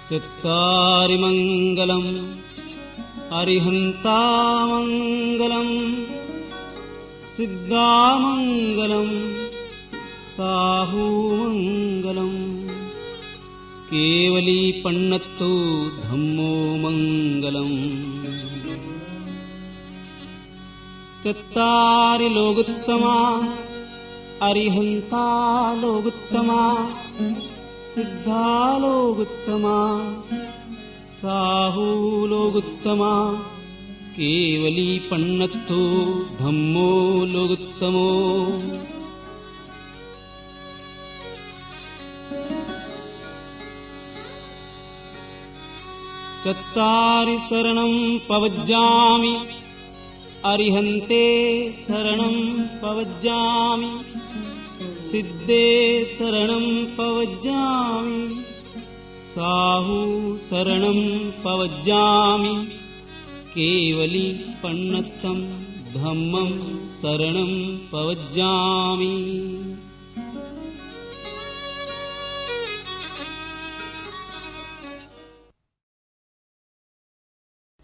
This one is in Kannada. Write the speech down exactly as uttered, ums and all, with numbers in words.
ಚತ್ತಾರಿ ಮಂಗಲಂ ಅರಿಹಂತಾಮಂಗಲಂ ಸಿದ್ಧಾಮಂಗಲಂ ಸಾಹೂಮಂಗಲಂ ಕೇವಲಿ ಪಣ್ಣತ್ತು ಧಮ್ಮೋ ಮಂಗಲಂ ಚತ್ತಾರಿ ಲೋಗುತ್ತಮ ಅರಿಹಂತಾ ಲೋಗುತ್ತಮ ಸಿದ್ಧಾ ಲೋಗುತ್ತಮ ಸಾಹೂ ಲೋಗುತ್ತಮ ಕೇವಲಿ ಪಣ್ಣತ್ತು ಧಮ್ಮೋ ಲೋಗುತ್ತಮೋ ಚತ್ತಾರಿ ಶರಣಂ ಪವಜ್ಜಾಮಿ ಅರಿಹಂತೆ ಶರಣಂ ಪವಜ್ಜಾಮಿ ಸಿದ್ಧೇ ಶರಣಂ ಪವಜ್ಜಾಮಿ ಸಾಹು ಶರಣಂ ಪವಜ್ಜಾಮಿ ಕೇವಲಿ ಪಣ್ಣತ್ತಂ ಧಮ್ಮಂ ಶರಣಂ ಪವಜ್ಜಾಮಿ.